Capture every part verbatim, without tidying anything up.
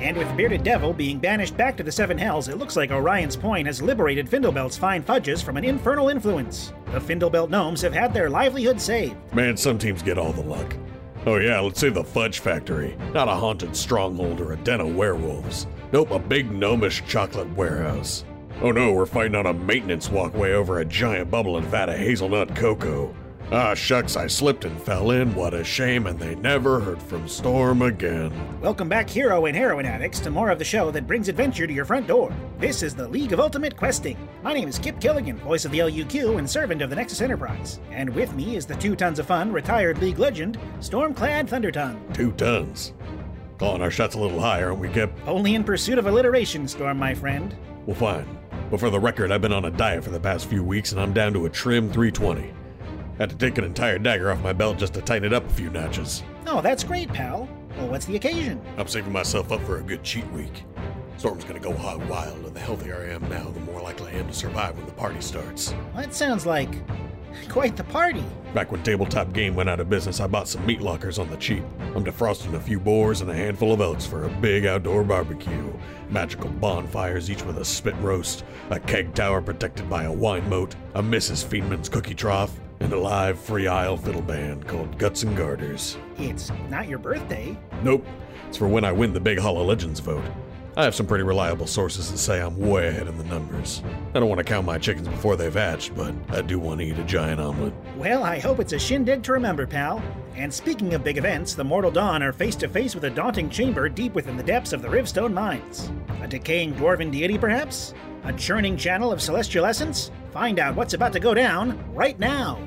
And with Bearded Devil being banished back to the Seven Hells, it looks like Orion's Point has liberated Findlebelt's fine fudges from an infernal influence. The Findlebelt gnomes have had their livelihood saved. Man, some teams get all the luck. Oh yeah, let's say the Fudge Factory. Not a haunted stronghold or a den of werewolves. Nope, a big gnomish chocolate warehouse. Oh no, we're fighting on a maintenance walkway over a giant bubbling vat of hazelnut cocoa. Ah, shucks, I slipped and fell in. What a shame, and they never heard from Storm again. Welcome back, hero and heroine addicts, to more of the show that brings adventure to your front door. This is the League of Ultimate Questing. My name is Kip Killigan, voice of the L U Q and servant of the Nexus Enterprise. And with me is the two tons of fun retired League legend, Stormclad Thundertongue. Two tons. Calling our shots a little higher, aren't we, Kip? Only in pursuit of alliteration, Storm, my friend. Well, fine. But for the record, I've been on a diet for the past few weeks, and I'm down to a trim three twenty. Had to take an entire dagger off my belt just to tighten it up a few notches. Oh, that's great, pal. Well, what's the occasion? I'm saving myself up for a good cheat week. Storm's gonna go hog wild, and the healthier I am now, the more likely I am to survive when the party starts. Well, that sounds like quite the party. Back when Tabletop Game went out of business, I bought some meat lockers on the cheap. I'm defrosting a few boars and a handful of elks for a big outdoor barbecue. Magical bonfires, each with a spit roast, a keg tower protected by a wine moat, a Missus Fiendman's cookie trough, and a live free aisle fiddle band called Guts and Garters. It's not your birthday. Nope. It's for when I win the big Hall of Legends vote. I have some pretty reliable sources that say I'm way ahead in the numbers. I don't want to count my chickens before they've hatched, but I do want to eat a giant omelet. Well, I hope it's a shindig to remember, pal. And speaking of big events, the Mortal Dawn are face to face with a daunting chamber deep within the depths of the Rivstone Mines. A decaying dwarven deity, perhaps? A churning channel of celestial essence? Find out what's about to go down right now.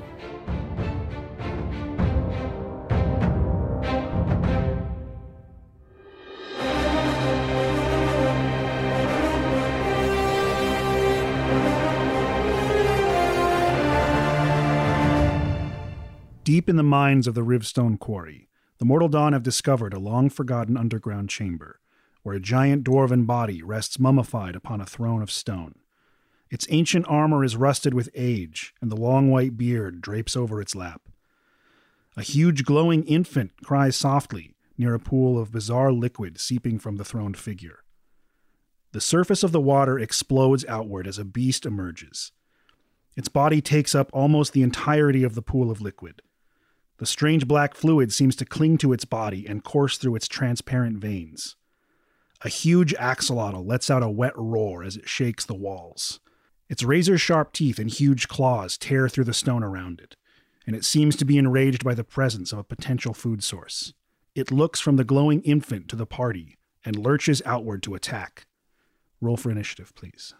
Deep in the mines of the Rivstone Quarry, the Mortal Dawn have discovered a long-forgotten underground chamber, where a giant dwarven body rests mummified upon a throne of stone. Its ancient armor is rusted with age, and the long white beard drapes over its lap. A huge glowing infant cries softly near a pool of bizarre liquid seeping from the throned figure. The surface of the water explodes outward as a beast emerges. Its body takes up almost the entirety of the pool of liquid. The strange black fluid seems to cling to its body and course through its transparent veins. A huge axolotl lets out a wet roar as it shakes the walls. Its razor-sharp teeth and huge claws tear through the stone around it, and it seems to be enraged by the presence of a potential food source. It looks from the glowing infant to the party and lurches outward to attack. Roll for initiative, please.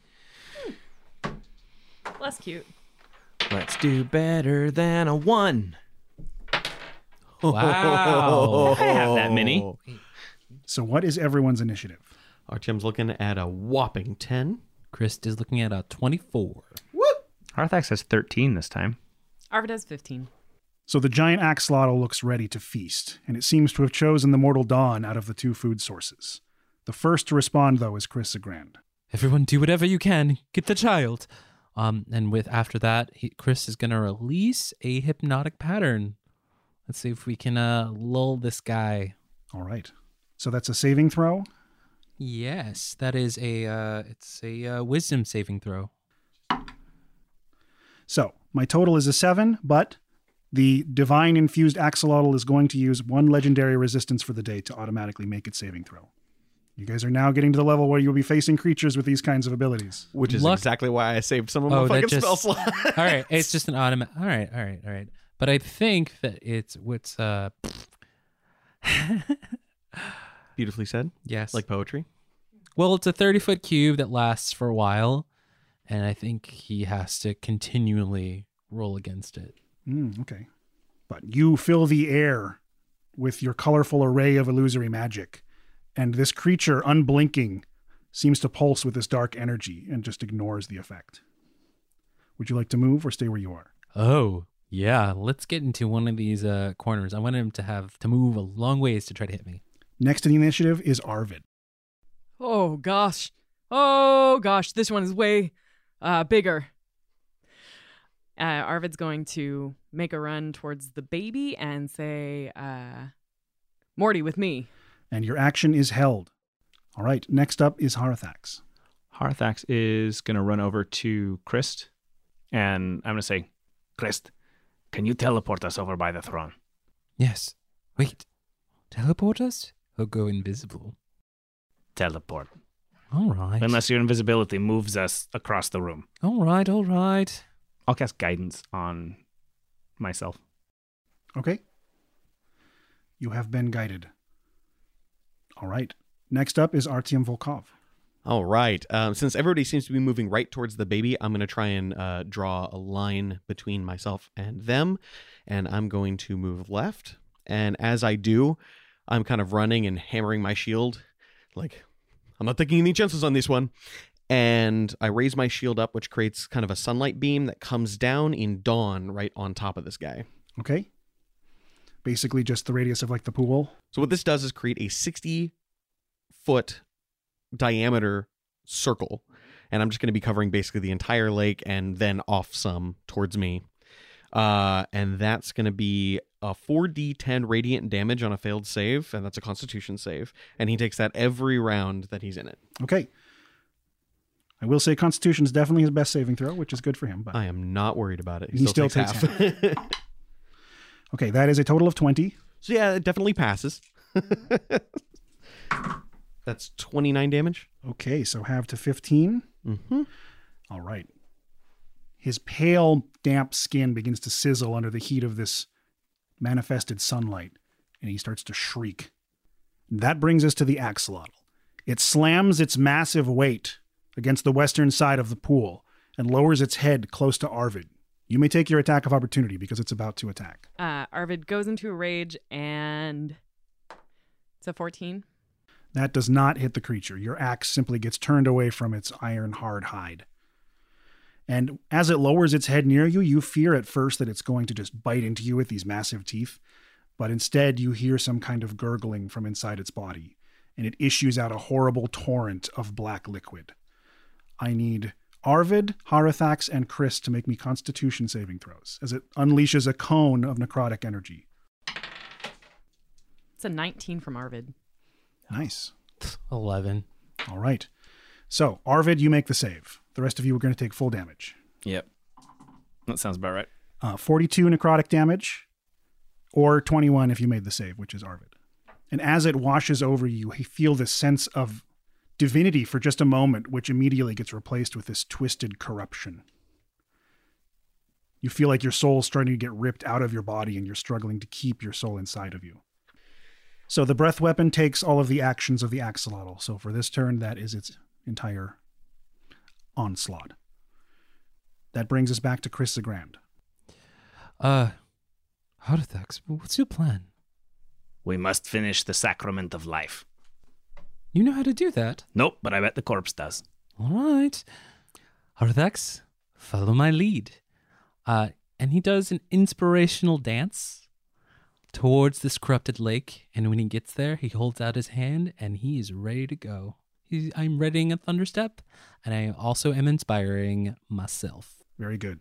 Less cute. Let's do better than a one. Wow. I have that many. So what is everyone's initiative? Artyom's looking at a whopping ten. Chris is looking at a twenty-four. Arthax has thirteen this time. Arvid has fifteen. So the giant axolotl looks ready to feast, and it seems to have chosen the Mortal Dawn out of the two food sources. The first to respond, though, is Chris Agrand. Everyone do whatever you can. Get the child. Um, and with after that, he, Chris is going to release a hypnotic pattern. Let's see if we can uh, lull this guy. All right. So that's a saving throw? Yes, that is a, uh, it's a uh, wisdom saving throw. So my total is a seven, but the divine infused axolotl is going to use one legendary resistance for the day to automatically make its saving throw. You guys are now getting to the level where you'll be facing creatures with these kinds of abilities. Which is Luck- exactly why I saved some of Oh, my that fucking just- spell slots. All right, it's just an automatic. All right, all right, all right. But I think that it's what's uh. Beautifully said. Yes. Like poetry. Well, it's a thirty foot cube that lasts for a while, and I think he has to continually roll against it. Mm, okay. But you fill the air with your colorful array of illusory magic, and this creature, unblinking, seems to pulse with this dark energy and just ignores the effect. Would you like to move or stay where you are? Oh, yeah. Let's get into one of these uh, corners. I want him to have to move a long ways to try to hit me. Next in the initiative is Arvid. Oh, gosh. Oh, gosh. This one is way uh, bigger. Uh, Arvid's going to make a run towards the baby and say, uh, Morty, with me. And your action is held. All right. Next up is Harathax. Harathax is going to run over to Christ, and I'm going to say, Christ, can you teleport us over by the throne? Yes. Wait. Teleport us or go invisible? Teleport. All right. Unless your invisibility moves us across the room. All right, all right. I'll cast guidance on myself. Okay. You have been guided. All right. Next up is Artyom Volkov. All right. Um, since everybody seems to be moving right towards the baby, I'm going to try and uh, draw a line between myself and them. And I'm going to move left. And as I do, I'm kind of running and hammering my shield. Like, I'm not taking any chances on this one. And I raise my shield up, which creates kind of a sunlight beam that comes down in dawn right on top of this guy. Okay. Basically just the radius of like the pool. So what this does is create a sixty foot diameter circle. And I'm just going to be covering basically the entire lake and then off some towards me. Uh, and that's going to be a four d ten radiant damage on a failed save. And that's a constitution save. And he takes that every round that he's in it. Okay. I will say Constitution is definitely his best saving throw, which is good for him. But I am not worried about it. He, he still, still takes, takes half. half. Okay, that is a total of twenty. So yeah, it definitely passes. That's twenty-nine damage. Okay, so half to fifteen. Mm-hmm. All right. His pale, damp skin begins to sizzle under the heat of this manifested sunlight, and he starts to shriek. That brings us to the axolotl. It slams its massive weight against the western side of the pool and lowers its head close to Arvid. You may take your attack of opportunity because it's about to attack. Uh, Arvid goes into a rage and it's a fourteen. That does not hit the creature. Your axe simply gets turned away from its iron-hard hide. And as it lowers its head near you, you fear at first that it's going to just bite into you with these massive teeth. But instead, you hear some kind of gurgling from inside its body, and it issues out a horrible torrent of black liquid. I need Arvid, Harathax, and Chris to make me Constitution saving throws as it unleashes a cone of necrotic energy. It's a nineteen from Arvid. Nice. eleven. All right. So, Arvid, you make the save. The rest of you are going to take full damage. Yep. That sounds about right. Uh, forty-two necrotic damage, or twenty-one if you made the save, which is Arvid. And as it washes over you, you feel this sense of divinity for just a moment, which immediately gets replaced with this twisted corruption. You feel like your soul's starting to get ripped out of your body and you're struggling to keep your soul inside of you. So the breath weapon takes all of the actions of the axolotl. So for this turn, that is its entire onslaught. That brings us back to Chris the Grand. Uh, Harathax, what's your plan? We must finish the sacrament of life. You know how to do that? Nope, but I bet the corpse does. All right. Harathax, follow my lead. Uh, and he does an inspirational dance towards this corrupted lake, and when he gets there, he holds out his hand, and he is ready to go. He's, I'm readying a thunderstep, and I also am inspiring myself. Very good.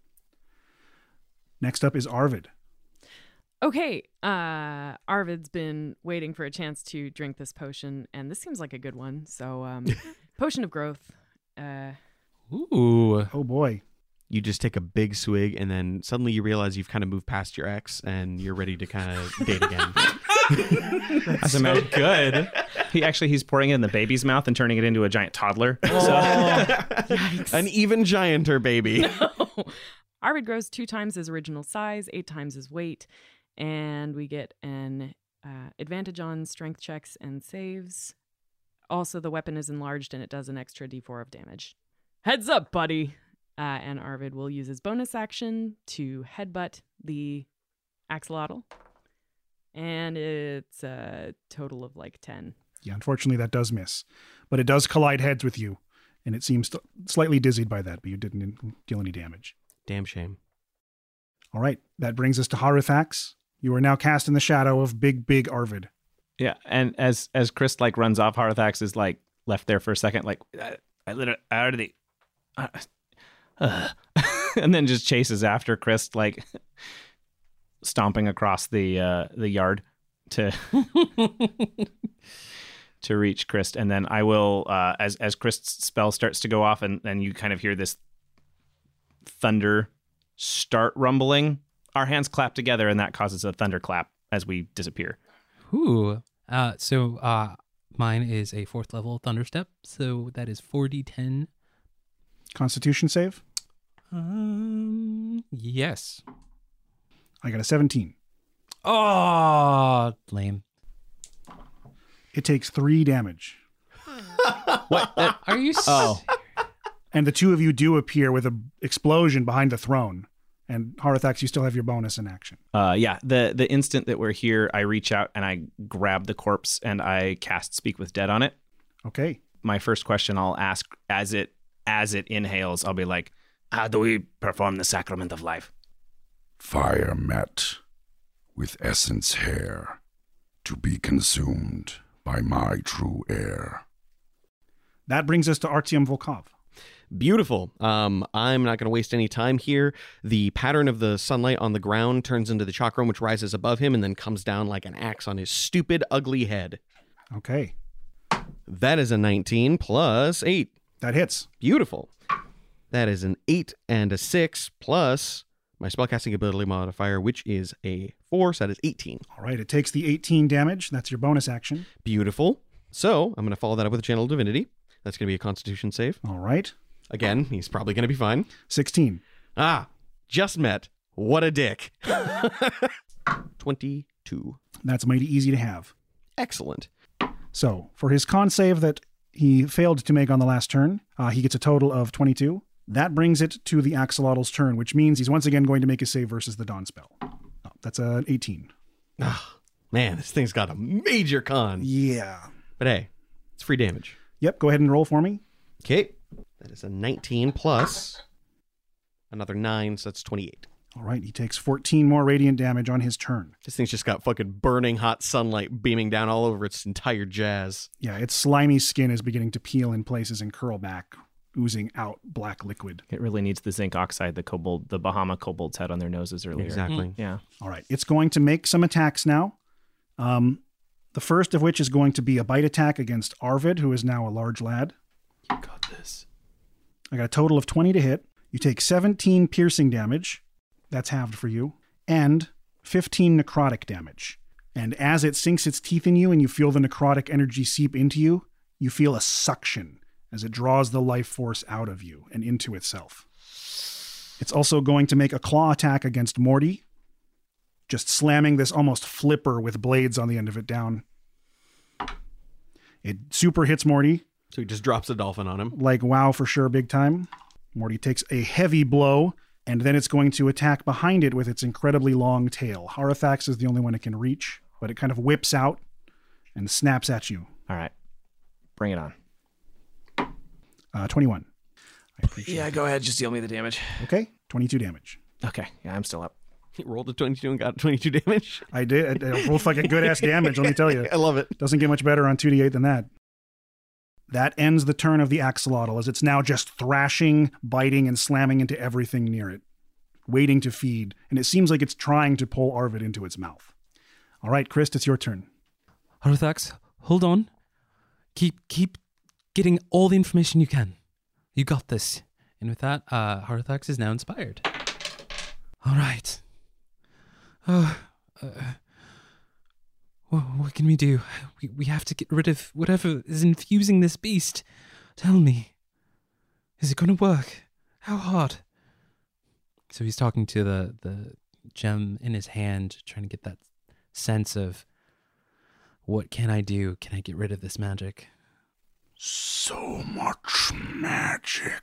Next up is Arvid. Okay, uh, Arvid's been waiting for a chance to drink this potion, and this seems like a good one. So, um, potion of growth. Uh, Ooh. Oh boy. You just take a big swig, and then suddenly you realize you've kind of moved past your ex, and you're ready to kind of date again. That's so good. He actually, he's pouring it in the baby's mouth and turning it into a giant toddler. So. An even gianter baby. no. Arvid grows two times his original size, eight times his weight, and we get an uh, advantage on strength checks and saves. Also, the weapon is enlarged, and it does an extra d four of damage. Heads up, buddy! Uh, and Arvid will use his bonus action to headbutt the axolotl. And it's a total of like ten. Yeah, unfortunately that does miss. But it does collide heads with you, and it seems st- slightly dizzied by that, but you didn't deal any damage. Damn shame. All right, that brings us to Harathax. You are now cast in the shadow of big, big Arvid. Yeah, and as as Chris like runs off, Harathax is like left there for a second, like I, I literally I already, uh, uh, and then just chases after Chris, like stomping across the uh, the yard to to reach Christ, and then I will, uh, as as Christ's spell starts to go off, and then you kind of hear this thunder start rumbling. Our hands clap together, and that causes a thunderclap as we disappear. Ooh. Uh, so uh, mine is a fourth level thunderstep, so that is four d ten. Constitution save? Um, yes. I got a seventeen. Oh, lame. It takes three damage. What? That- Are you? s- oh, And the two of you do appear with an explosion behind the throne. And Harathax, you still have your bonus in action. uh, yeah. The the instant that we're here, I reach out and I grab the corpse and I cast Speak with Dead on it. Okay. My first question I'll ask as it as it inhales, I'll be like, "How do we perform the sacrament of life?" Fire met with essence hair to be consumed by my true heir. That brings us to Artyom Volkov. Beautiful. Um, I'm not going to waste any time here. The pattern of the sunlight on the ground turns into the chakram, which rises above him and then comes down like an axe on his stupid, ugly head. Okay. That is a nineteen plus eight. That hits. Beautiful. That is an eight and a six plus my spellcasting ability modifier, which is a four, so that is eighteen. All right. It takes the eighteen damage. That's your bonus action. Beautiful. So I'm going to follow that up with a Channel Divinity. That's going to be a Constitution save. All right. Again, he's probably going to be fine. sixteen. Ah, just met. What a dick. twenty-two. That's mighty easy to have. Excellent. So, for his con save that he failed to make on the last turn, uh, he gets a total of twenty-two. That brings it to the axolotl's turn, which means he's once again going to make a save versus the Dawn spell. Oh, that's an eighteen. Ah, man, this thing's got a major con. Yeah. But hey, it's free damage. Yep, go ahead and roll for me. Okay. That is a nineteen plus another nine, so that's twenty-eight. All right, he takes fourteen more radiant damage on his turn. This thing's just got fucking burning hot sunlight beaming down all over its entire jazz. Yeah, its slimy skin is beginning to peel in places and curl back, oozing out black liquid. It really needs the zinc oxide the kobold, the Bahama kobolds had on their noses earlier. Exactly. Yeah. All right, it's going to make some attacks now. Um, the first of which is going to be a bite attack against Arvid, who is now a large lad. You got this. I got a total of twenty to hit. You take seventeen piercing damage. That's halved for you. And fifteen necrotic damage. And as it sinks its teeth in you and you feel the necrotic energy seep into you, you feel a suction as it draws the life force out of you and into itself. It's also going to make a claw attack against Morty, just slamming this almost flipper with blades on the end of it down. It super hits Morty. So he just drops a dolphin on him. Like WoW for sure, big time. Morty takes a heavy blow, and then it's going to attack behind it with its incredibly long tail. Harathax is the only one it can reach, but it kind of whips out and snaps at you. All right. Bring it on. Uh, twenty-one. I appreciate Yeah, it. go ahead. Just deal me the damage. Okay, twenty-two damage. Okay. Yeah, I'm still up. He rolled a twenty-two and got twenty-two damage. I did. I, I rolled fucking good-ass damage, let me tell you. I love it. Doesn't get much better on two d eight than that. That ends the turn of the axolotl as it's now just thrashing, biting, and slamming into everything near it, waiting to feed, and it seems like it's trying to pull Arvid into its mouth. All right, Chris, it's your turn. Harathax, hold on. Keep keep getting all the information you can. You got this. And with that, uh, Harathax is now inspired. All right. Oh, uh, what, what can we do? We, we have to get rid of whatever is infusing this beast. Tell me. Is it going to work? How hard? So he's talking to the, the gem in his hand, trying to get that sense of what can I do? Can I get rid of this magic? So much magic.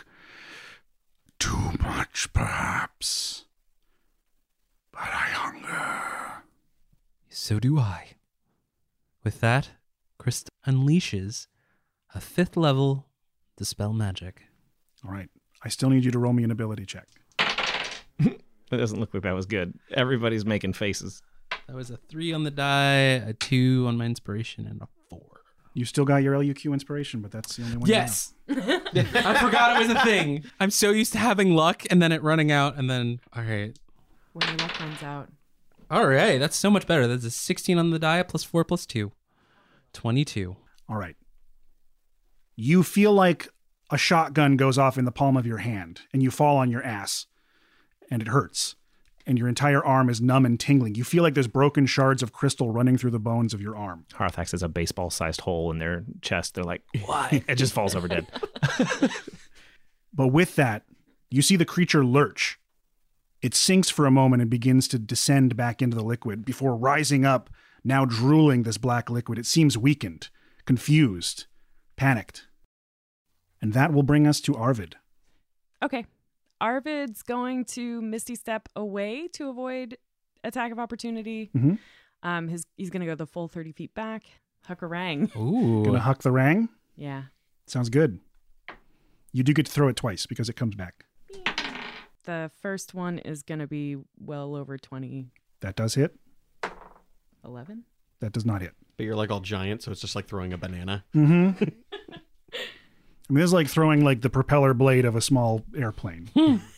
Too much, perhaps. But I hunger. So do I. With that, Krista unleashes a fifth level Dispel Magic. All right. I still need you to roll me an ability check. It doesn't look like that was good. Everybody's making faces. That was a three on the die, a two on my inspiration, and a four. You still got your L U Q inspiration, but that's the only one. Yes! I forgot it was a thing. I'm so used to having luck and then it running out and then, all right. When your luck runs out. All right, that's so much better. That's a sixteen on the die, plus four plus two. twenty-two. All right. You feel like a shotgun goes off in the palm of your hand, and you fall on your ass, and it hurts. And your entire arm is numb and tingling. You feel like there's broken shards of crystal running through the bones of your arm. Harthax has a baseball-sized hole in their chest. They're like, why? It just falls over dead. But with that, you see the creature lurch. It sinks for a moment and begins to descend back into the liquid before rising up, now drooling this black liquid. It seems weakened, confused, panicked. And that will bring us to Arvid. Okay. Arvid's going to Misty Step away to avoid attack of opportunity. Mm-hmm. Um, his he's going to go the full thirty feet back. Huckarang. Ooh. Gonna huck the rang? Yeah. Sounds good. You do get to throw it twice because it comes back. The first one is going to be well over twenty. That does hit. eleven? That does not hit. But you're like all giant, so it's just like throwing a banana. Mm-hmm. I mean, it's like throwing like the propeller blade of a small airplane.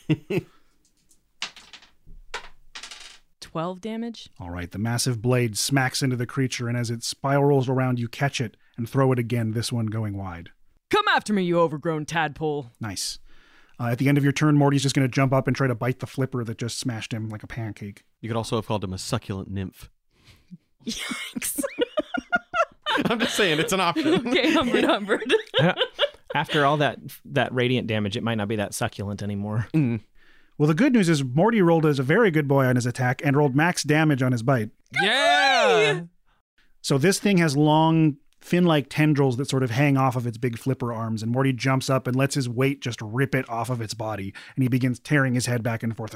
twelve damage. All right, the massive blade smacks into the creature, and as it spirals around, you catch it and throw it again, this one going wide. Come after me, you overgrown tadpole. Nice. Uh, at the end of your turn, Morty's just going to jump up and try to bite the flipper that just smashed him like a pancake. You could also have called him a succulent nymph. Yikes. I'm just saying, it's an option. Okay, Humbert, Humbert. After all that that radiant damage, it might not be that succulent anymore. Mm. Well, the good news is Morty rolled as a very good boy on his attack and rolled max damage on his bite. Yeah! So this thing has long, fin-like tendrils that sort of hang off of its big flipper arms, and Morty jumps up and lets his weight just rip it off of its body, and he begins tearing his head back and forth.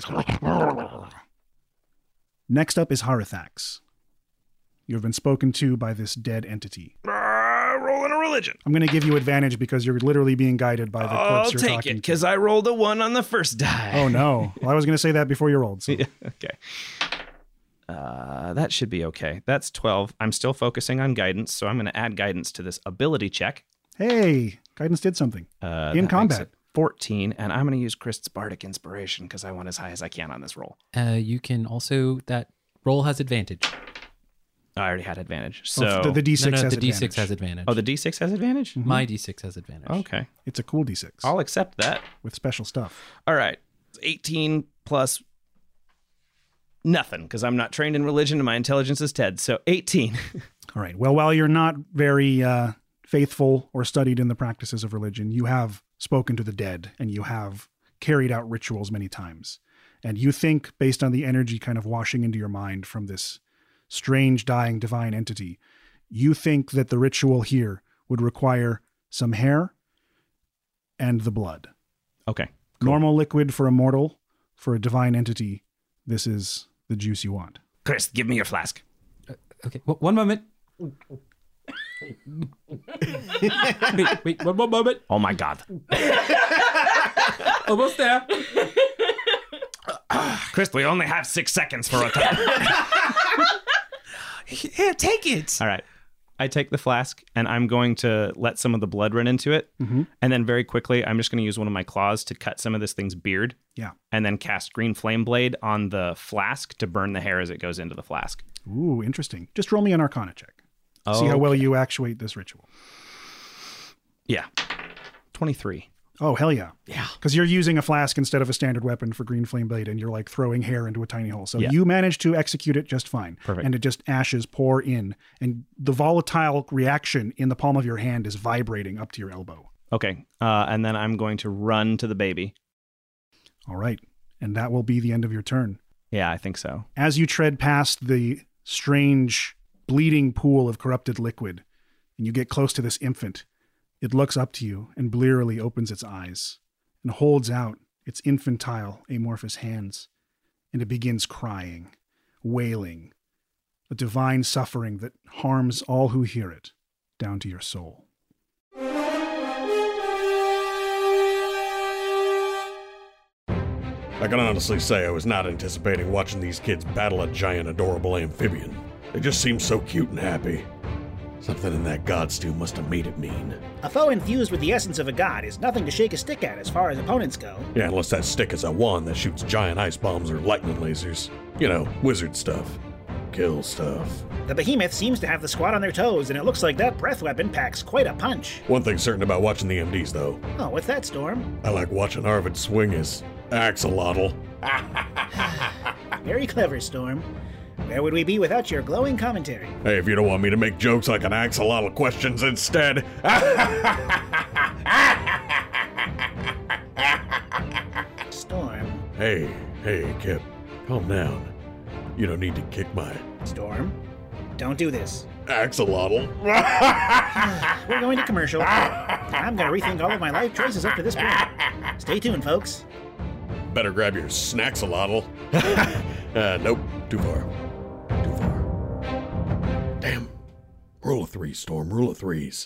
Next up is Harithax. You have been spoken to by this dead entity. Uh, rolling a religion. I'm going to give you advantage because you're literally being guided by the corpse I'll you're take talking it to. because I rolled a one on the first die. Oh, no. Well, I was going to say that before you rolled. So. Yeah, okay. Uh, that should be okay. That's twelve. I'm still focusing on guidance, so I'm going to add guidance to this ability check. Hey, guidance did something. Uh, In that combat. makes it fourteen, and I'm going to use Christ's Bardic Inspiration because I want as high as I can on this roll. Uh, you can also, that roll has advantage. I already had advantage. So Oh, the, the D six no, no, has the D advantage. six has advantage. Oh, the D six has advantage? My D six has advantage. Okay. It's a cool D six I'll accept that. with special stuff. All right. eighteen plus nothing because I'm not trained in religion and my intelligence is Ted. So eighteen. All right. Well, while you're not very uh, faithful or studied in the practices of religion, you have spoken to the dead and you have carried out rituals many times. And you think, based on the energy kind of washing into your mind from this strange, dying, divine entity, you think that the ritual here would require some hair and the blood. Okay. Normal liquid for a mortal, for a divine entity, this is the juice you want. Chris, give me your flask. Okay, w- one moment. wait, wait, one more moment. Oh my God. Almost there. Chris, we only have six seconds for a time. Here, take it. All right. I take the flask and I'm going to let some of the blood run into it. Mm-hmm. And then very quickly, I'm just going to use one of my claws to cut some of this thing's beard. Yeah. And then cast Green Flame Blade on the flask to burn the hair as it goes into the flask. Ooh, interesting. Just roll me an Arcana check. See how well you actuate this ritual. Yeah. twenty-three. Oh, hell yeah. Yeah. Because you're using a flask instead of a standard weapon for Green Flame Blade, and you're like throwing hair into a tiny hole. So Yeah. you manage to execute it just fine. Perfect. And it just ashes pour in. And the volatile reaction in the palm of your hand is vibrating up to your elbow. Okay. Uh, and then I'm going to run to the baby. All right. And that will be the end of your turn. Yeah, I think so. As you tread past the strange bleeding pool of corrupted liquid, and you get close to this infant, it looks up to you and blearily opens its eyes and holds out its infantile, amorphous hands, and it begins crying, wailing, a divine suffering that harms all who hear it, down to your soul. I can honestly say I was not anticipating watching these kids battle a giant, adorable amphibian. They just seem so cute and happy. Something in that god stew must have made it mean. A foe infused with the essence of a god is nothing to shake a stick at as far as opponents go. Yeah, unless that stick is a wand that shoots giant ice bombs or lightning lasers. You know, wizard stuff. kill stuff. The behemoth seems to have the squad on their toes, and it looks like that breath weapon packs quite a punch. One thing's certain about watching the M Ds, though. Oh, what's that, Storm? I like watching Arvid swing his axolotl. Very clever, Storm. Where would we be without your glowing commentary? Hey, if you don't want me to make jokes like an axolotl questions instead. Storm. Hey, hey, Kip. Calm down. You don't need to kick my Storm. Don't do this. axolotl. We're going to commercial. I'm going to rethink all of my life choices up to this point. Stay tuned, folks. Better grab your snaxolotl. uh, nope, too far. Too far. Damn. Rule of threes, Storm, rule of threes.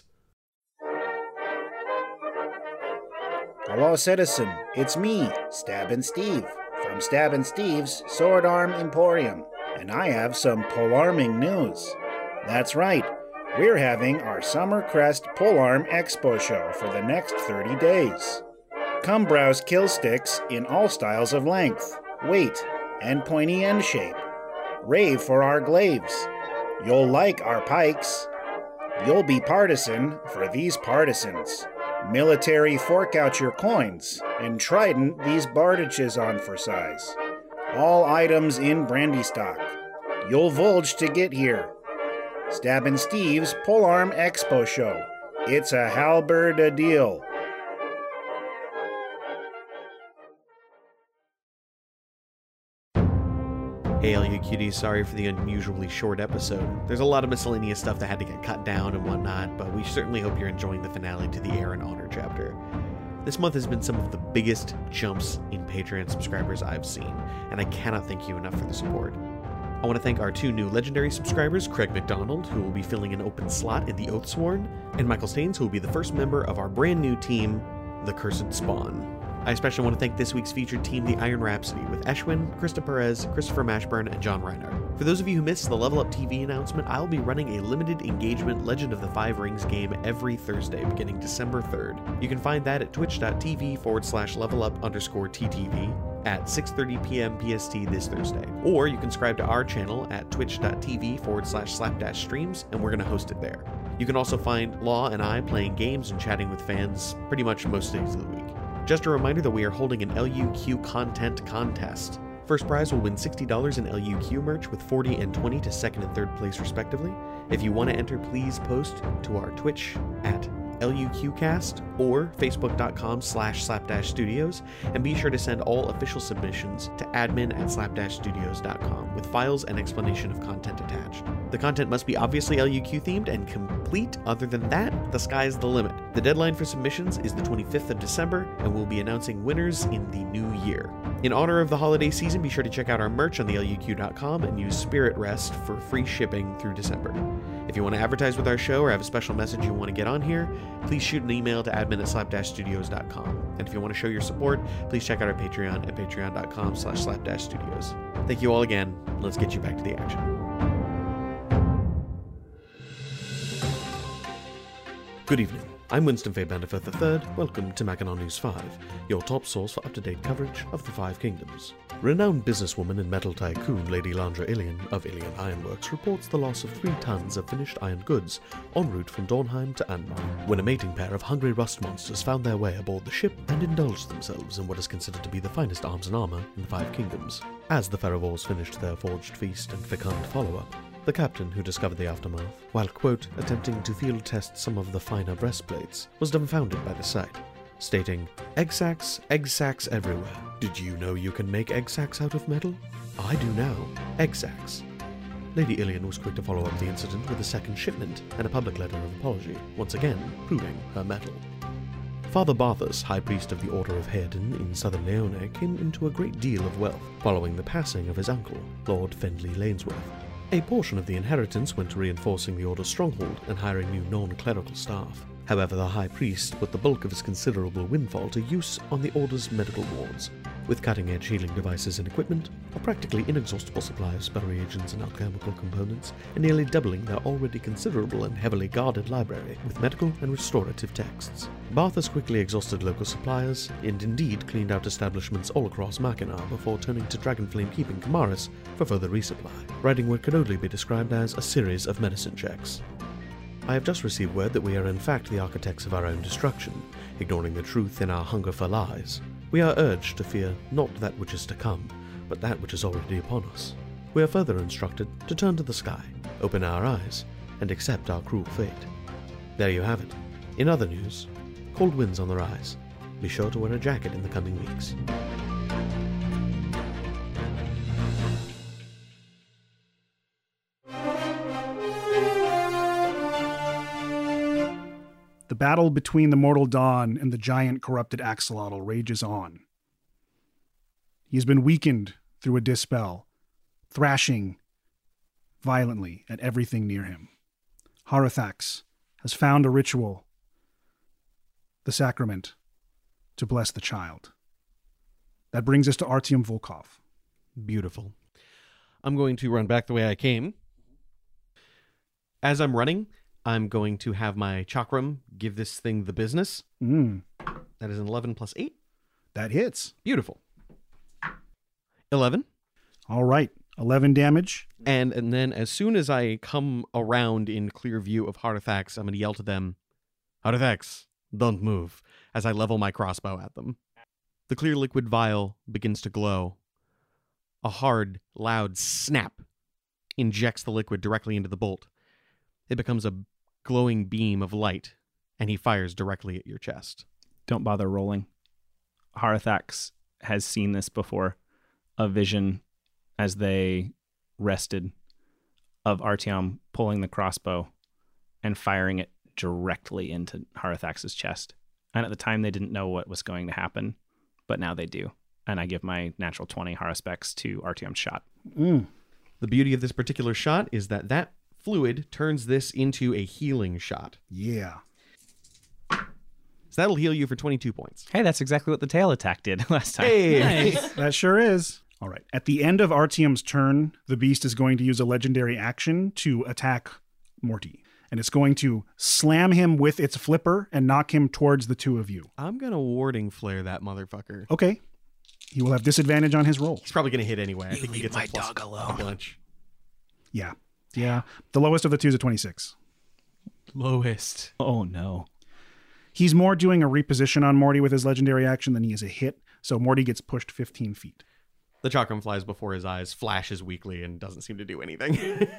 Hello, citizen. It's me, Stabbin' Steve, from Stabbin' Steve's Sword Arm Emporium, and I have some polearming news. That's right. We're having our Summer Crest Polearm Expo show for the next thirty days. Come browse kill sticks in all styles of length, weight, and pointy end shape. Rave for our glaives. You'll like our pikes. You'll be partisan for these partisans. Military fork out your coins, and trident these bardages on for size. All items in brandy stock. You'll vulge to get here. Stabbin' Steve's Polearm Expo Show. It's a halberd a deal. Hey all you cuties, sorry for the unusually short episode. There's a lot of miscellaneous stuff that had to get cut down and whatnot, but we certainly hope you're enjoying the finale to the Heir and Honor chapter. This month has been some of the biggest jumps in Patreon subscribers I've seen, and I cannot thank you enough for the support. I want to thank our two new legendary subscribers, Craig McDonald, who will be filling an open slot in the Oathsworn, and Michael Staines, who will be the first member of our brand new team, the Cursed Spawn. I especially want to thank this week's featured team, the Iron Rhapsody, with Eshwin, Krista Perez, Christopher Mashburn, and John Reinhardt. For those of you who missed the Level Up T V announcement, I'll be running a limited engagement Legend of the Five Rings game every Thursday, beginning December third. You can find that at twitch.tv forward slash level up underscore TTV at six thirty p.m. P S T this Thursday. Or you can subscribe to our channel at twitch.tv forward slash slapdash streams, and we're going to host it there. You can also find Law and I playing games and chatting with fans pretty much most days of the week. Just a reminder that we are holding an L U Q content contest. First prize will win sixty dollars in L U Q merch with forty and twenty to second and third place respectively. If you want to enter, please post to our Twitch at L U Q cast or facebook.com slash slapdash studios, and be sure to send all official submissions to admin at slapdash studios dot com with files and explanation of content attached. The content must be obviously L U Q themed and complete. Other than that, the sky's the limit. The deadline for submissions is the twenty-fifth of December, and we'll be announcing winners in the new year. In honor of the holiday season, be sure to check out our merch on the L U Q dot com and use Spirit Rest for free shipping through December. If you want to advertise with our show or have a special message you want to get on here, please shoot an email to admin at slapdash studios dot com. And if you want to show your support, please check out our Patreon at patreon.com slash slapdash studios. Thank you all again. Let's get you back to the action. Good evening. I'm Winston Fay Banderford the third. Welcome to Mackinac News five, your top source for up-to-date coverage of the Five Kingdoms. Renowned businesswoman and metal tycoon Lady Landra Ilian of Ilian Ironworks reports the loss of three tons of finished iron goods en route from Dornheim to Anmar, when a mating pair of hungry rust monsters found their way aboard the ship and indulged themselves in what is considered to be the finest arms and armor in the Five Kingdoms. As the Faravors finished their forged feast and fecund follow-up, the captain who discovered the aftermath, while, quote, attempting to field test some of the finer breastplates, was dumbfounded by the sight, stating, "Egg sacs, egg sacs everywhere. Did you know you can make egg sacs out of metal? I do now. Egg sacs." Lady Ilian was quick to follow up the incident with a second shipment and a public letter of apology, once again proving her mettle. Father Barthas, High Priest of the Order of Heerden in southern Leone, came into a great deal of wealth following the passing of his uncle, Lord Fendley Lainsworth. A portion of the inheritance went to reinforcing the Order's stronghold and hiring new non-clerical staff. However, the High Priest put the bulk of his considerable windfall to use on the Order's medical wards. With cutting-edge healing devices and equipment, a practically inexhaustible supply of spell reagents and alchemical components, and nearly doubling their already considerable and heavily guarded library with medical and restorative texts. Bath has quickly exhausted local suppliers, and indeed cleaned out establishments all across Mackinac before turning to Dragonflame Keep in Kamaris for further resupply, writing what could only be described as a series of medicine checks. I have just received word that we are in fact the architects of our own destruction, ignoring the truth in our hunger for lies. We are urged to fear not that which is to come, but that which is already upon us. We are further instructed to turn to the sky, open our eyes, and accept our cruel fate. There you have it. In other news, cold winds on the rise. Be sure to wear a jacket in the coming weeks. The battle between the mortal Dawn and the giant corrupted axolotl rages on. He has been weakened through a dispel, thrashing violently at everything near him. Harathax has found a ritual, the sacrament, to bless the child. That brings us to Artyom Volkov. Beautiful. I'm going to run back the way I came. As I'm running, I'm going to have my chakram give this thing the business. Mm. That is an eleven plus eight. That hits. Beautiful. eleven. All right. eleven damage. And and then as soon as I come around in clear view of Harathax, I'm going to yell to them, Harathax, don't move, as I level my crossbow at them. The clear liquid vial begins to glow. A hard, loud snap injects the liquid directly into the bolt. It becomes a glowing beam of light, and he fires directly at your chest. Don't bother rolling. Harathax has seen this before. A vision as they rested of Artyom pulling the crossbow and firing it directly into Harathax's chest. And at the time, they didn't know what was going to happen, but now they do. And I give my natural twenty Haraspecs to Artyom's shot. Mm. The beauty of this particular shot is that that fluid turns this into a healing shot. Yeah. So that'll heal you for twenty-two points. Hey, that's exactly what the tail attack did last time. Hey! Nice. That sure is. All right. At the end of Artyom's turn, the beast is going to use a legendary action to attack Morty. And it's going to slam him with its flipper and knock him towards the two of you. I'm going to warding flare that motherfucker. Okay. He will have disadvantage on his roll. He's probably going to hit anyway. I You think he leave gets my a plus dog alone. a bunch. Yeah. Yeah. The lowest of the two is a twenty-six. Lowest. Oh, no. He's more doing a reposition on Morty with his legendary action than he is a hit. So Morty gets pushed fifteen feet. The chakram flies before his eyes, flashes weakly, and doesn't seem to do anything.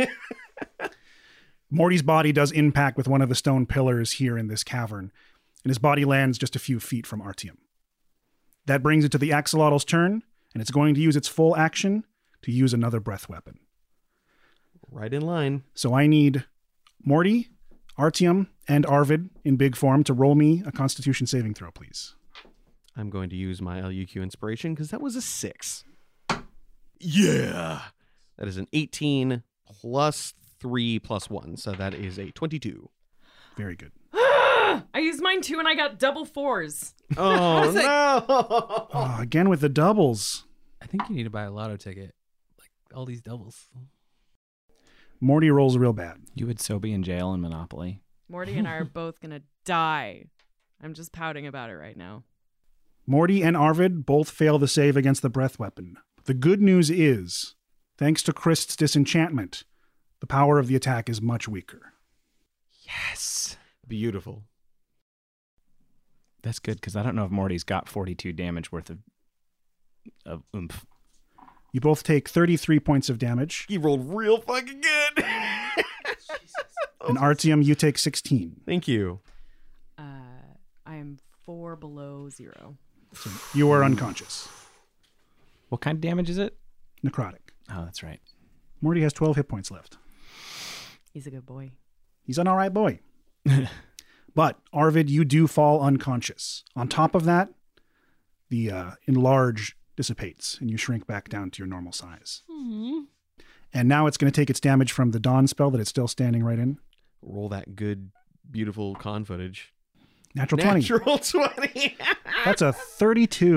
Morty's body does impact with one of the stone pillars here in this cavern, and his body lands just a few feet from Artyom. That brings it to the axolotl's turn, and it's going to use its full action to use another breath weapon. Right in line. So I need Morty, Artyom, and Arvid in big form to roll me a Constitution saving throw, please. I'm going to use my L U Q inspiration because that was a six. Yeah! That is an eighteen plus three plus one, so that is a twenty-two. Very good. I used mine too and I got double fours. Oh, like- no! Oh, again with the doubles. I think you need to buy a lotto ticket. Like all these doubles. Morty rolls real bad. You would so be in jail in Monopoly. Morty and I are both going to die. I'm just pouting about it right now. Morty and Arvid both fail the save against the breath weapon. The good news is, thanks to Krist's disenchantment, the power of the attack is much weaker. Yes. Beautiful. That's good, because I don't know if Morty's got forty-two damage worth of, of oomph. You both take thirty-three points of damage, He rolled real fucking good. and Artyom, you take sixteen. Thank you. Uh, I am four below zero. So you are unconscious. What kind of damage is it? Necrotic. Oh, that's right. Morty has twelve hit points left. He's a good boy. He's an all right boy. But, Arvid, you do fall unconscious. On top of that, the uh, enlarge dissipates, and you shrink back down to your normal size. Mm-hmm. And now it's going to take its damage from the Dawn spell that it's still standing right in. Roll that good, beautiful con footage. Natural twenty. Natural twenty. That's a thirty-two.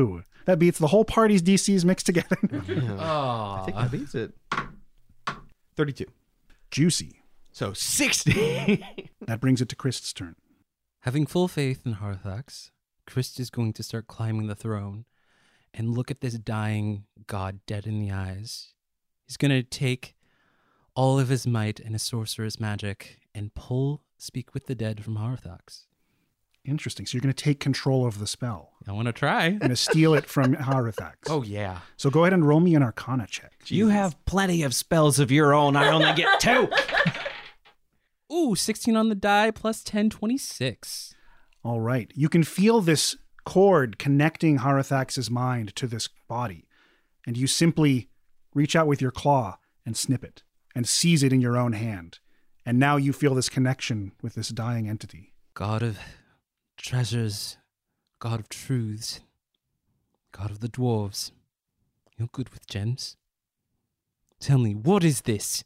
That beats the whole party's D Cs mixed together. I think that beats it. thirty-two. Juicy. So sixty. That brings it to Christ's turn. Having full faith in Harthax, Christ is going to start climbing the throne and look at this dying god dead in the eyes. He's going to take all of his might and his sorcerer's magic and pull Speak with the Dead from Harthax. Interesting. So you're going to take control of the spell. I want to try. You're going to steal it from Harthax. Oh, yeah. So go ahead and roll me an Arcana check. You have plenty of spells of your own. I only get two. Ooh, sixteen on the die plus ten, twenty-six. All right. You can feel this cord connecting Harathax's mind to this body, and you simply reach out with your claw and snip it and seize it in your own hand. And now you feel this connection with this dying entity. God of treasures, God of truths, God of the dwarves. You're good with gems. Tell me, what is this?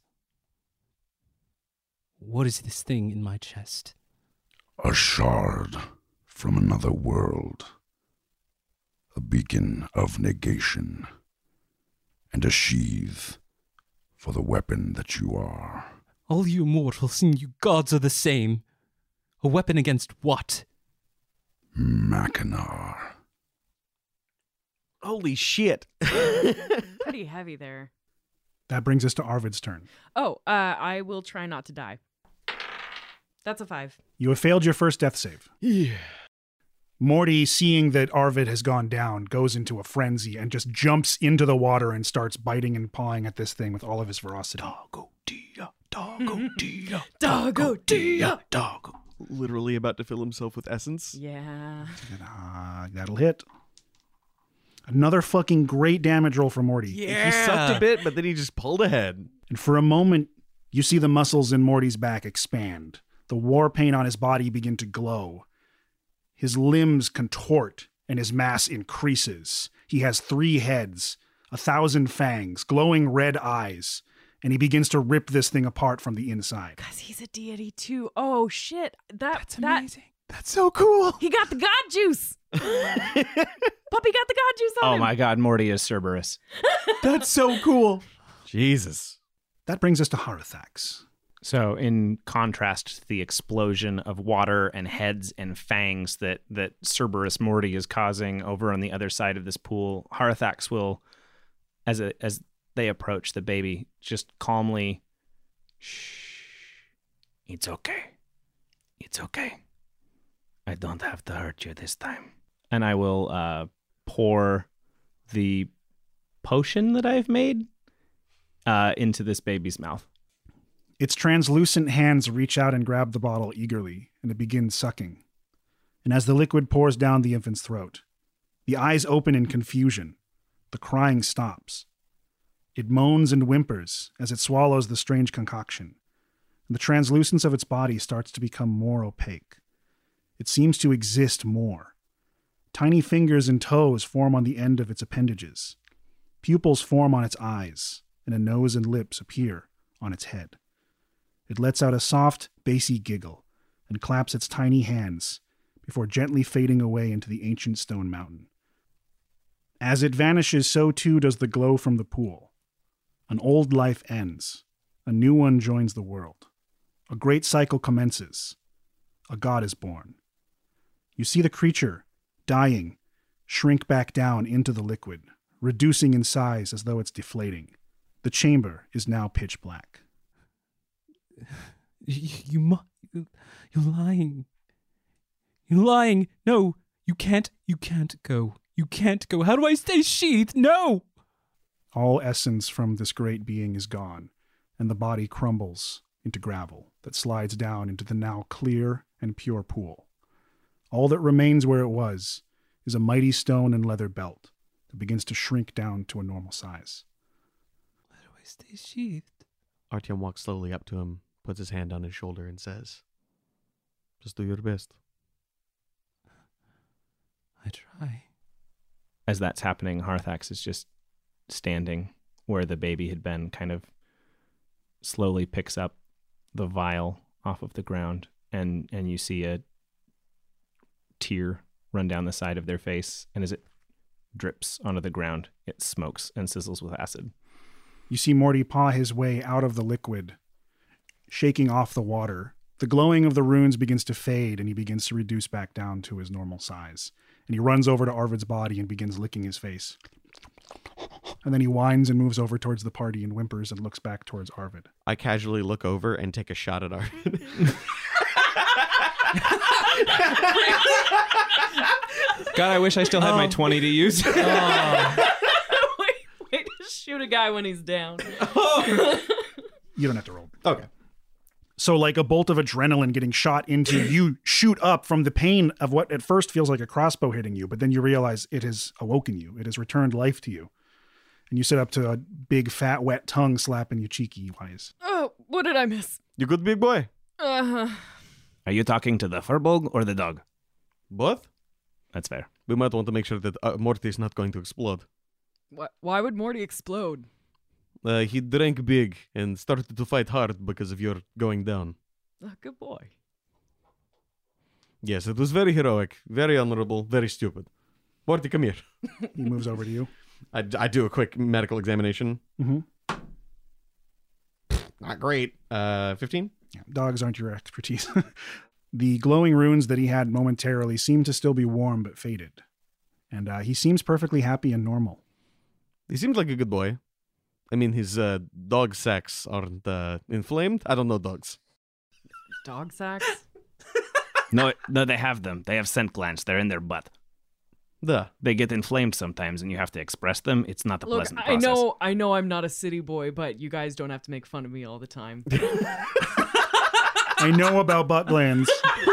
What is this thing in my chest? A shard from another world. A beacon of negation. And a sheath for the weapon that you are. All you mortals and you gods are the same. A weapon against what? Mackinac. Holy shit. Pretty heavy there. That brings us to Arvid's turn. Oh, uh, I will try not to die. That's a five. You have failed your first death save. Yeah. Morty, seeing that Arvid has gone down, goes into a frenzy and just jumps into the water and starts biting and pawing at this thing with all of his ferocity. Doggo dia, doggo dia, Doggo dia. doggo. Literally about to fill himself with essence. Yeah. Uh, that'll hit. Another fucking great damage roll for Morty. He sucked a bit, but then he just pulled ahead. And for a moment, you see the muscles in Morty's back expand. The war paint on his body begin to glow. His limbs contort and his mass increases. He has three heads, a thousand fangs, glowing red eyes, and he begins to rip this thing apart from the inside. Because he's a deity too. Oh, shit. That, That's that, amazing. That's so cool. He got the god juice. Puppy got the god juice on Oh him. my god, Morty is Cerberus. That's so cool. Jesus. That brings us to Harathax. So, in contrast to the explosion of water and heads and fangs that, that Cerberus Morty is causing over on the other side of this pool, Harathax will, as a, as they approach the baby, just calmly, shh, it's okay. It's okay. I don't have to hurt you this time. And I will uh, pour the potion that I've made uh, into this baby's mouth. Its translucent hands reach out and grab the bottle eagerly, and it begins sucking. And as the liquid pours down the infant's throat, the eyes open in confusion. The crying stops. It moans and whimpers as it swallows the strange concoction, and the translucence of its body starts to become more opaque. It seems to exist more. Tiny fingers and toes form on the end of its appendages. Pupils form on its eyes, and a nose and lips appear on its head. It lets out a soft, bassy giggle and claps its tiny hands before gently fading away into the ancient stone mountain. As it vanishes, so too does the glow from the pool. An old life ends. A new one joins the world. A great cycle commences. A god is born. You see the creature, dying, shrink back down into the liquid, reducing in size as though it's deflating. The chamber is now pitch black. You, you, mu- you're lying. You're lying. No, you can't, you can't go. You can't go. How do I stay sheathed? No! All essence from this great being is gone, and the body crumbles into gravel that slides down into the now clear and pure pool. All that remains where it was is a mighty stone and leather belt that begins to shrink down to a normal size. How do I stay sheathed? Artyom walks slowly up to him, puts his hand on his shoulder, and says, "Just do your best." I try. As that's happening, Harthax is just standing where the baby had been, kind of slowly picks up the vial off of the ground, and, and you see a tear run down the side of their face. And as it drips onto the ground. It smokes and sizzles with acid. You see Morty paw his way out of the liquid, shaking off the water. The glowing of the runes begins to fade, and he begins to reduce back down to his normal size. And he runs over to Arvid's body and begins licking his face. And then he whines and moves over towards the party and whimpers and looks back towards Arvid. I casually look over and take a shot at Arvid. God, I wish I still had my twenty to use. wait, wait to shoot a guy when he's down. You don't have to roll. Okay. So like a bolt of adrenaline getting shot into you, you shoot up from the pain of what at first feels like a crossbow hitting you, but then you realize it has awoken you. It has returned life to you. And you sit up to a big, fat, wet tongue slapping you cheeky-wise. Oh, what did I miss? You good, big boy? Uh-huh. Are you talking to the Furbolg or the dog? Both? That's fair. We might want to make sure that uh, Morty is not going to explode. Why, why would Morty explode? Uh, he drank big and started to fight hard because of your going down. Oh, good boy. Yes, it was very heroic, very honorable, very stupid. Morty, come here. He moves over to you. I, I do a quick medical examination. Mm-hmm. Not great. Uh, fifteen? Yeah, dogs aren't your expertise. The glowing runes that he had momentarily seem to still be warm but faded. And uh, he seems perfectly happy and normal. He seems like a good boy. I mean, his uh, dog sacks aren't uh, inflamed. I don't know dogs. Dog sacks? No, no, they have them. They have scent glands. They're in their butt. Duh. They get inflamed sometimes, and you have to express them. It's not a Look, pleasant I process. know, I know I'm not a city boy, but you guys don't have to make fun of me all the time. I know about butt glands.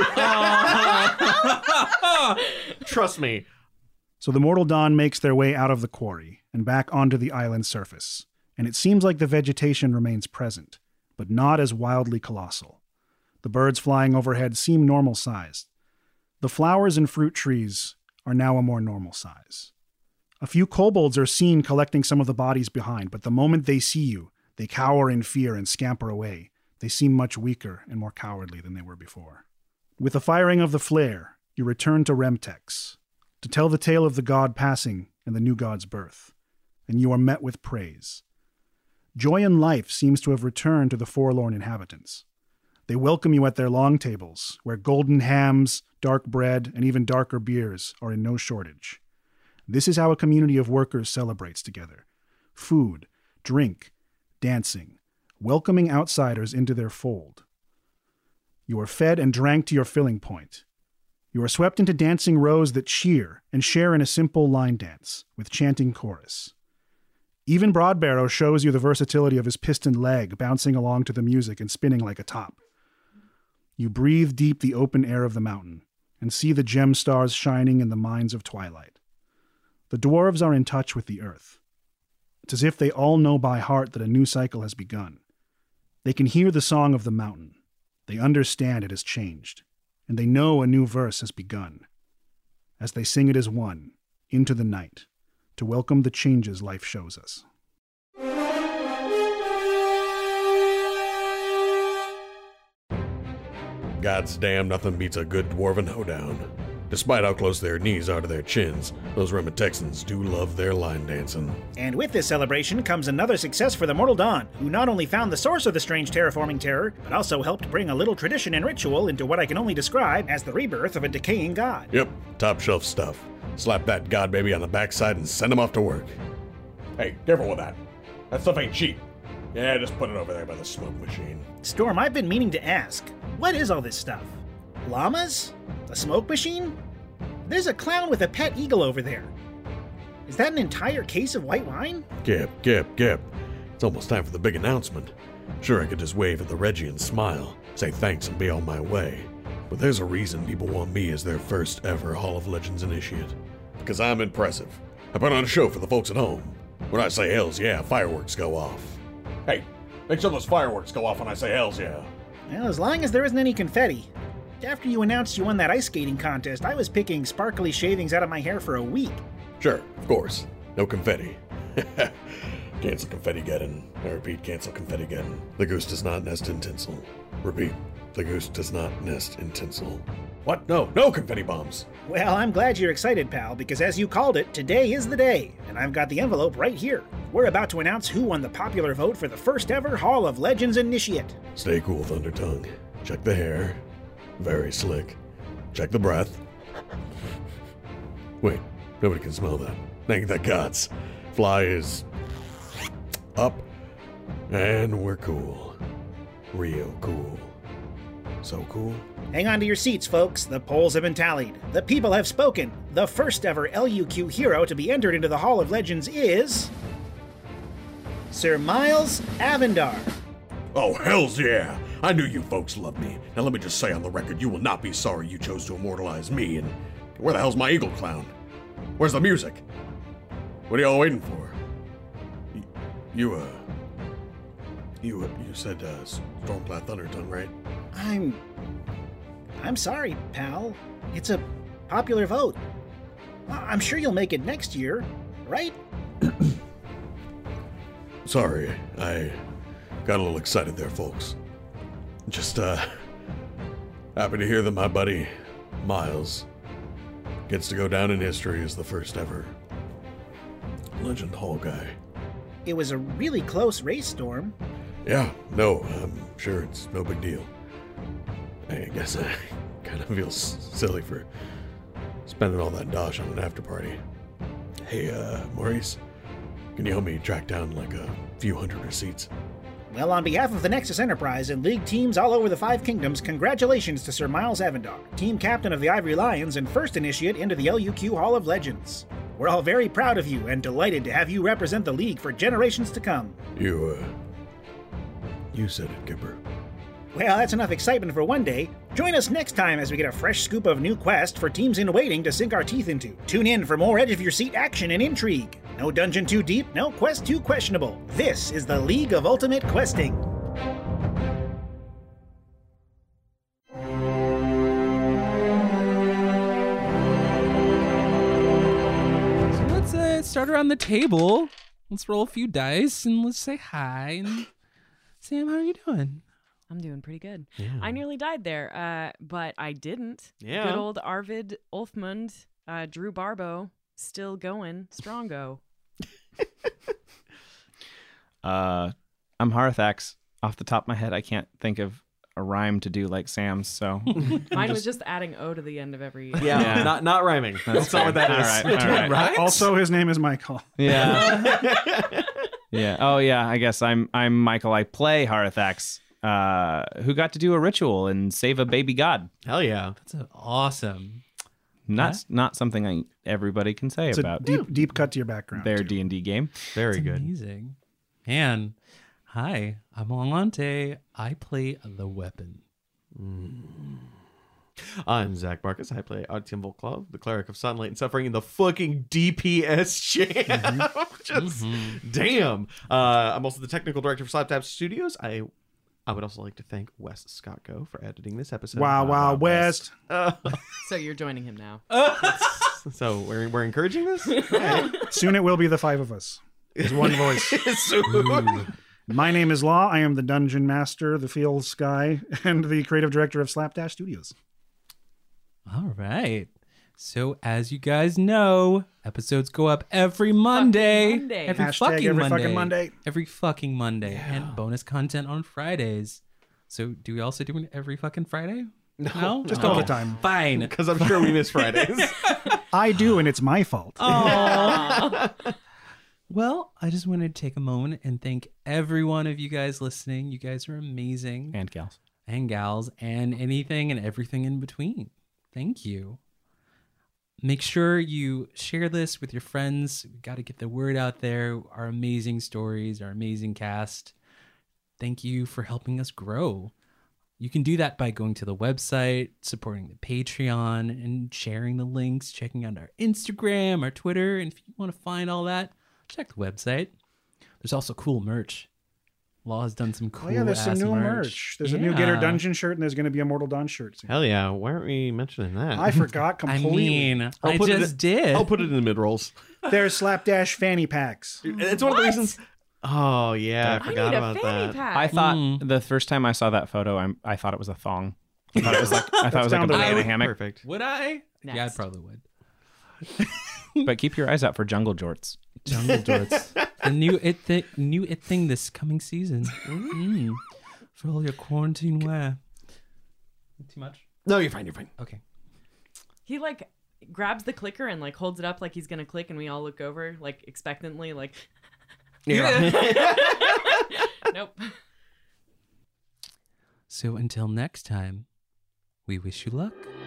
Trust me. So the Mortal Dawn makes their way out of the quarry and back onto the island surface, and it seems like the vegetation remains present, but not as wildly colossal. The birds flying overhead seem normal-sized. The flowers and fruit trees are now a more normal size. A few kobolds are seen collecting some of the bodies behind, but the moment they see you, they cower in fear and scamper away. They seem much weaker and more cowardly than they were before. With the firing of the flare, you return to Remtex to tell the tale of the god passing and the new god's birth, and you are met with praise. Joy and life seems to have returned to the forlorn inhabitants. They welcome you at their long tables, where golden hams, dark bread, and even darker beers are in no shortage. This is how a community of workers celebrates together. Food, drink, dancing, welcoming outsiders into their fold. You are fed and drank to your filling point. You are swept into dancing rows that cheer and share in a simple line dance with chanting chorus. Even Broadbarrow shows you the versatility of his pistoned leg bouncing along to the music and spinning like a top. You breathe deep the open air of the mountain and see the gem stars shining in the mines of twilight. The dwarves are in touch with the earth. It's as if they all know by heart that a new cycle has begun. They can hear the song of the mountain. They understand it has changed, and they know a new verse has begun. As they sing it as one, into the night, to welcome the changes life shows us. God's damn, nothing beats a good dwarven hoedown. Despite how close their knees are to their chins, those Remet Texans do love their line dancing. And with this celebration comes another success for the Mortal Dawn, who not only found the source of the strange terraforming terror, but also helped bring a little tradition and ritual into what I can only describe as the rebirth of a decaying god. Yep, top shelf stuff. Slap that god baby on the backside and send him off to work. Hey, careful with that. That stuff ain't cheap. Yeah, just put it over there by the smoke machine. Storm, I've been meaning to ask, what is all this stuff? Llamas? A smoke machine? There's a clown with a pet eagle over there. Is that an entire case of white wine? Gip, Gip, Gip. It's almost time for the big announcement. Sure, I could just wave at the Reggie and smile, say thanks and be on my way. But there's a reason people want me as their first ever Hall of Legends initiate. Because I'm impressive. I put on a show for the folks at home. When I say hells yeah, fireworks go off. Hey, make sure those fireworks go off when I say hells yeah. Well, as long as there isn't any confetti. After you announced you won that ice skating contest, I was picking sparkly shavings out of my hair for a week. Sure, of course. No confetti. Cancel confetti getting. I repeat, cancel confetti getting. The goose does not nest in tinsel. Repeat, the goose does not nest in tinsel. What? No, no confetti bombs. Well, I'm glad you're excited, pal, because as you called it, today is the day, and I've got the envelope right here. We're about to announce who won the popular vote for the first ever Hall of Legends Initiate. Stay cool, Thundertongue. Check the hair. Very slick. Check the breath. Wait, nobody can smell that. Thank the gods. Fly is up, and we're cool. Real cool. So cool. Hang on to your seats, folks. The polls have been tallied. The people have spoken. The first ever L U Q hero to be entered into the Hall of Legends is... Sir Miles Avendar. Oh, hells yeah! I knew you folks loved me. Now let me just say on the record, you will not be sorry you chose to immortalize me, and where the hell's my eagle clown? Where's the music? What are y'all waiting for? You, you uh... You, uh, you said, uh, Stormcloud Thundertongue, right? I'm... I'm sorry, pal. It's a popular vote. I- I'm sure you'll make it next year, right? Sorry, I got a little excited there, folks. Just, uh, happy to hear that my buddy, Miles, gets to go down in history as the first ever Legend Hall guy. It was a really close race, Storm. Yeah, no, I'm sure it's no big deal. I guess I kind of feel s- silly for spending all that dosh on an after party. Hey, uh, Maurice, can you help me track down like a few hundred receipts? Well, on behalf of the Nexus Enterprise and League teams all over the Five Kingdoms, congratulations to Sir Miles Avendar, team captain of the Ivory Lions and first initiate into the L U Q Hall of Legends. We're all very proud of you and delighted to have you represent the League for generations to come. You, uh, you said it, Kipper. Well, that's enough excitement for one day. Join us next time as we get a fresh scoop of new quest for teams in waiting to sink our teeth into. Tune in for more edge-of-your-seat action and intrigue. No dungeon too deep, no quest too questionable. This is the League of Ultimate Questing. So let's uh, start around the table. Let's roll a few dice and let's say hi. And Sam, how are you doing? I'm doing pretty good. Yeah. I nearly died there, uh, but I didn't. Yeah. Good old Arvid Ulfmund, uh, Drew Barbo, still going, strongo. Uh, I'm Harathax. Off the top of my head, I can't think of a rhyme to do like Sam's, so... Mine was just adding O to the end of every... Yeah, Yeah. not not rhyming. That's, not what that is. All right, all right. Right? Also, his name is Michael. Yeah. Yeah. Oh, yeah. I guess I'm I'm Michael. I play Harathax, uh, who got to do a ritual and save a baby god. Hell yeah. That's uh, awesome. Not Huh? not something I, everybody can say It's about a deep, deep cut to your background. their too. D and D game. Very That's good. amazing. And hi, I'm Alante. I play the weapon. I'm Zach Marcus. I play Artyom Volklov, the cleric of sunlight and suffering in the fucking D P S champ. Just damn. Uh, I'm also the technical director for Slaptap Studios. I I would also like to thank Wes Scottco for editing this episode. Wow, wow, West. Uh, So you're joining him now. so we're we're encouraging this. Okay. Soon it will be the five of us. There's one voice. Soon. My name is Law. I am the Dungeon Master, the Field Sky, and the creative director of Slapdash Studios. All right. So as you guys know, episodes go up every Monday. Monday. Every Hashtag fucking every Monday. fucking Monday. Every fucking Monday. And bonus content on Fridays. So do we also do it every fucking Friday? No, Just all the time. Fine. Because I'm sure we miss Fridays. I do, and it's my fault. Aw. Well, I just wanted to take a moment and thank every one of you guys listening. You guys are amazing. And gals. And gals and anything and everything in between. Thank you. Make sure you share this with your friends. We got to get the word out there. Our amazing stories, our amazing cast. Thank you for helping us grow. You can do that by going to the website, supporting the Patreon, and sharing the links, checking out our Instagram, our Twitter. And if you want to find all that, check the website. There's also cool merch. Law has done some cool Oh yeah, there's some ass new merch. merch. There's a new Get Her Yeah. Dungeon shirt, and there's going to be a Mortal Dawn shirt soon. Hell yeah. Why aren't we mentioning that? I forgot I completely. mean, I'll I put it just in- did. I'll put it in the mid rolls. There's Slapdash fanny packs. It's one of the reasons. Oh yeah, I I forgot need a about fanny that. pack. I thought Mm. the first time I saw that photo, I'm, I thought it was a thong. I thought it was like I thought it was like a sounded banana right. hammock. Perfect. Would I? Yeah, I Next. probably would. But keep your eyes out for jungle jorts. Jungle Jorts. The new it thi- new it thing this coming season. Mm. For all your quarantine wear. Too much? No, you're fine. You're fine. Okay. He like grabs the clicker and like holds it up like he's gonna click, and we all look over like expectantly, like. Yeah. Nope. So until next time, we wish you luck.